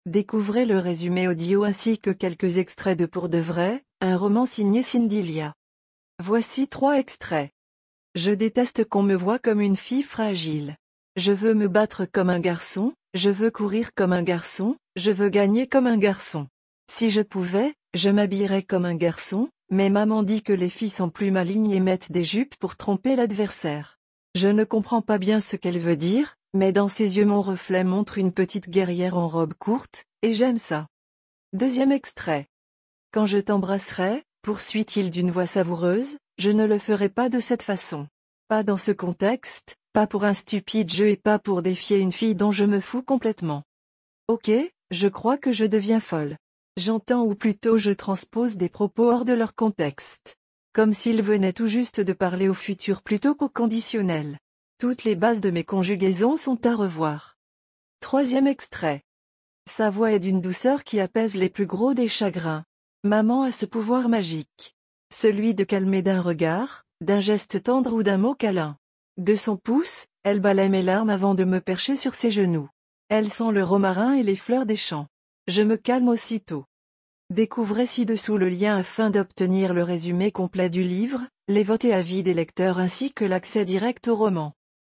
Découvrez le résumé audio ainsi que quelques extraits de Pour de vrai, un roman signé Cindy. Voici 3 extraits. Je déteste qu'on me voie comme une fille fragile. Je veux me battre comme un garçon, je veux courir comme un garçon, je veux gagner comme un garçon. Si je pouvais, je m'habillerais comme un garçon, mais maman dit que les filles sont plus malignes et mettent des jupes pour tromper l'adversaire. Je ne comprends pas bien ce qu'elle veut dire, mais dans ses yeux mon reflet montre une petite guerrière en robe courte, et j'aime ça. Deuxième extrait. Quand je t'embrasserai, poursuit-il d'une voix savoureuse, je ne le ferai pas de cette façon. Pas dans ce contexte, pas pour un stupide jeu et pas pour défier une fille dont je me fous complètement. Ok, je crois que je deviens folle. J'entends ou plutôt je transpose des propos hors de leur contexte. Comme s'ils venaient tout juste de parler au futur plutôt qu'au conditionnel. Toutes les bases de mes conjugaisons sont à revoir. Troisième extrait. Sa voix est d'une douceur qui apaise les plus gros des chagrins. Maman a ce pouvoir magique. Celui de calmer d'un regard, d'un geste tendre ou d'un mot câlin. De son pouce, elle balaie mes larmes avant de me percher sur ses genoux. Elle sent le romarin et les fleurs des champs. Je me calme aussitôt. Découvrez ci-dessous le lien afin d'obtenir le résumé complet du livre, les votes et avis des lecteurs ainsi que l'accès direct au roman.